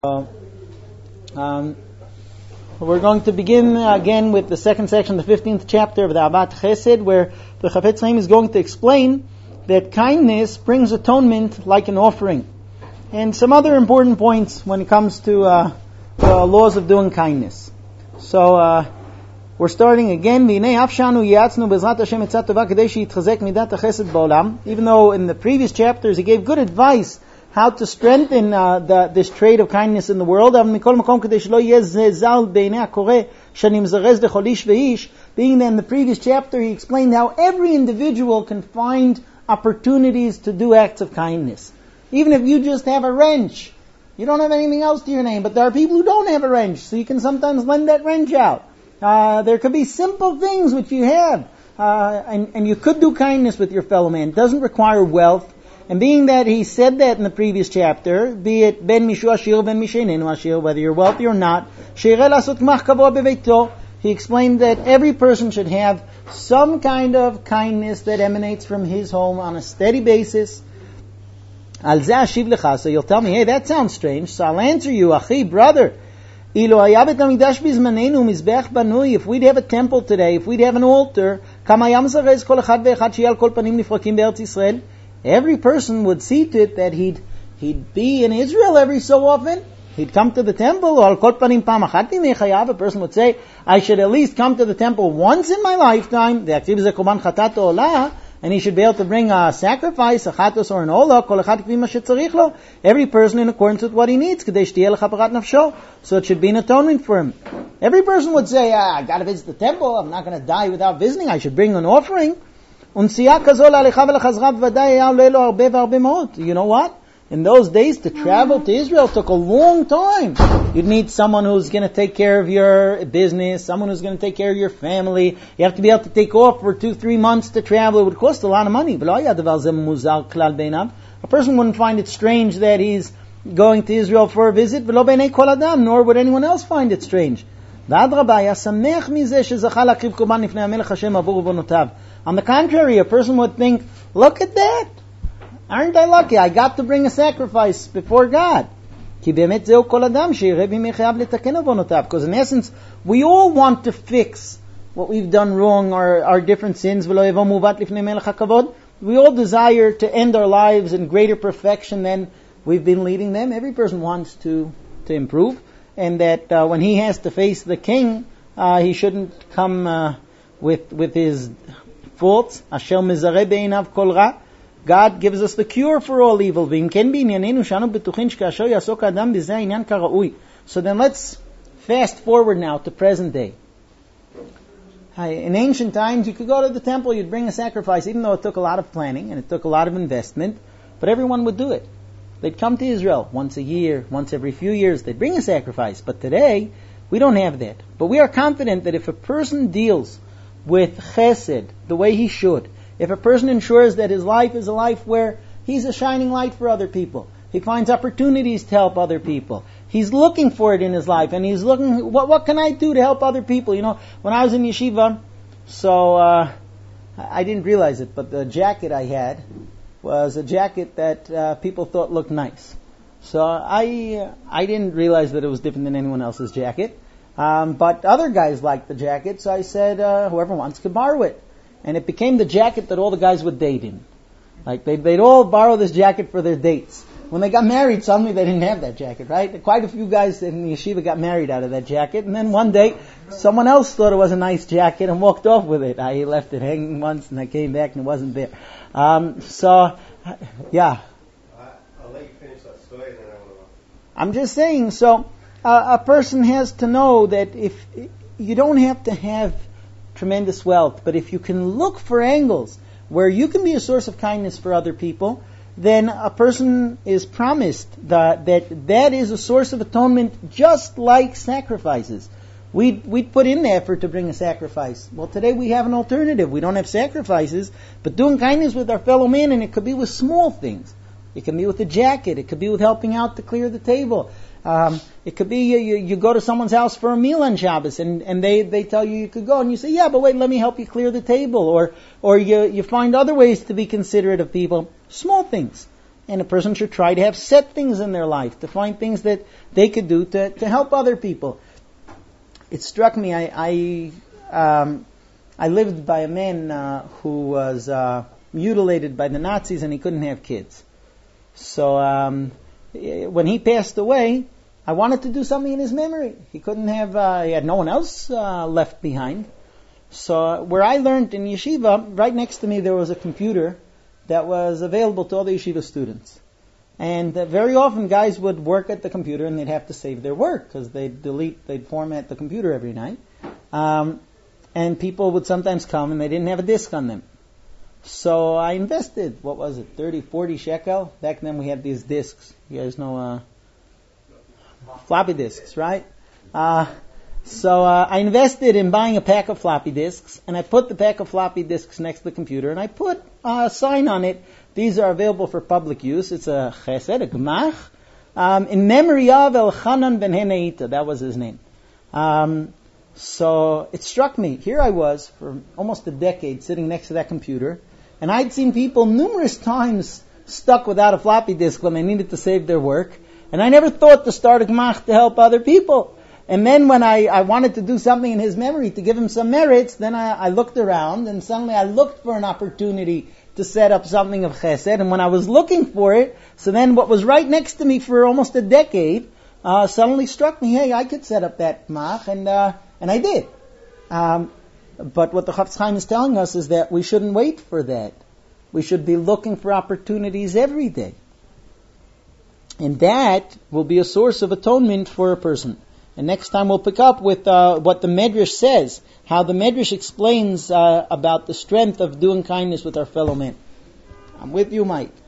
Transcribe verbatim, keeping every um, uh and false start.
Uh, um, we're going to begin again with the second section, the fifteenth chapter of the Ahavat Chesed, where the Chafetz Chaim is going to explain that kindness brings atonement like an offering, and some other important points when it comes to uh, the laws of doing kindness. So uh, we're starting again. Even though in the previous chapters he gave good advice how to strengthen uh, the, this trait of kindness in the world. Being that in the previous chapter he explained how every individual can find opportunities to do acts of kindness. Even if you just have a wrench, you don't have anything else to your name, but there are people who don't have a wrench, so you can sometimes lend that wrench out. Uh, there could be simple things which you have, uh, and, and you could do kindness with your fellow man. It doesn't require wealth. And being that he said that in the previous chapter, be it ben mishu ashir ben mishenenu ashir, whether you're wealthy or not, he explained that every person should have some kind of kindness that emanates from his home on a steady basis. So you'll tell me, hey, that sounds strange. So I'll answer you, achi, brother. If we'd have a temple today, if we'd have an altar, every person would see to it that he'd he'd be in Israel every so often. He'd come to the temple. A person would say, I should at least come to the temple once in my lifetime. And he should be able to bring a sacrifice, a chatos or an olah, every person in accordance with what he needs. So it should be an atonement for him. Every person would say, ah, I got to visit the temple. I'm not going to die without visiting. I should bring an offering. You know what? In those days, to travel to Israel took a long time. You'd need someone who's going to take care of your business, someone who's going to take care of your family. You have to be able to take off for two, three months to travel. It would cost a lot of money. A person wouldn't find it strange that he's going to Israel for a visit, nor would anyone else find it strange. On the contrary, a person would think, look at that. Aren't I lucky? I got to bring a sacrifice before God. Because in essence, we all want to fix what we've done wrong, our, our different sins. We all desire to end our lives in greater perfection than we've been leading them. Every person wants to, to improve. And that uh, when he has to face the king, uh, he shouldn't come uh, with with his faults. God gives us the cure for all evil. So then let's fast forward now to present day. In ancient times, you could go to the temple, you'd bring a sacrifice, even though it took a lot of planning and it took a lot of investment, but everyone would do it. They'd come to Israel once a year, once every few years, they'd bring a sacrifice. But today, we don't have that. But we are confident that if a person deals with chesed the way he should, if a person ensures that his life is a life where he's a shining light for other people, he finds opportunities to help other people, he's looking for it in his life, and he's looking, what what can I do to help other people? You know, when I was in yeshiva, so uh, I didn't realize it, but the jacket I had was a jacket that uh, people thought looked nice. So I uh, I didn't realize that it was different than anyone else's jacket. Um, but other guys liked the jacket, so I said, uh, whoever wants can borrow it. And it became the jacket that all the guys would date in. Like, they'd, they'd all borrow this jacket for their dates. When they got married, suddenly they didn't have that jacket, right? Quite a few guys in the yeshiva got married out of that jacket. And then one day, someone else thought it was a nice jacket and walked off with it. I left it hanging once and I came back and it wasn't there. Um, so, yeah. I'll let you finish that story and then I want to... I'm just saying, so uh, a person has to know that if you don't have to have tremendous wealth, but if you can look for angles where you can be a source of kindness for other people, then a person is promised that that, that is a source of atonement, just like sacrifices. We'd, we'd put in the effort to bring a sacrifice. Well, today we have an alternative. We don't have sacrifices, but doing kindness with our fellow man, and it could be with small things. It can be with a jacket. It could be with helping out to clear the table. Um, it could be you, you, you go to someone's house for a meal on Shabbos, and, and they, they tell you you could go, and you say, yeah, but wait, let me help you clear the table. Or or you, you find other ways to be considerate of people. Small things. And a person should try to have set things in their life, to find things that they could do to, to help other people. It struck me, I I, um, I lived by a man uh, who was uh, mutilated by the Nazis and he couldn't have kids. So um, when he passed away, I wanted to do something in his memory. He couldn't have, uh, he had no one else uh, left behind. So uh, where I learned in yeshiva, right next to me there was a computer that was available to all the yeshiva students. And uh, very often guys would work at the computer and they'd have to save their work because they'd delete, they'd format the computer every night. Um, and people would sometimes come and they didn't have a disk on them. So I invested, what was it, thirty, forty shekel? Back then we had these disks. You guys know, uh, floppy disks, right? Uh, so uh, I invested in buying a pack of floppy disks, and I put the pack of floppy disks next to the computer, and I put a sign on it. These are available for public use. It's a chesed, a gemach, um, in memory of Elchanan ben Heneita. That was his name. Um, so it struck me. Here I was for almost a decade sitting next to that computer, and I'd seen people numerous times stuck without a floppy disk when they needed to save their work, and I never thought to start a gemach to help other people. And then when I, I wanted to do something in his memory to give him some merits, then I, I looked around and suddenly I looked for an opportunity to set up something of chesed. And when I was looking for it, so then what was right next to me for almost a decade uh, suddenly struck me, hey, I could set up that gemach, and uh, and I did. Um, but what the Chafetz Chaim is telling us is that we shouldn't wait for that. We should be looking for opportunities every day. And that will be a source of atonement for a person. And next time we'll pick up with uh, what the Medrash says, how the Medrash explains uh, about the strength of doing kindness with our fellow men. I'm with you, Mike.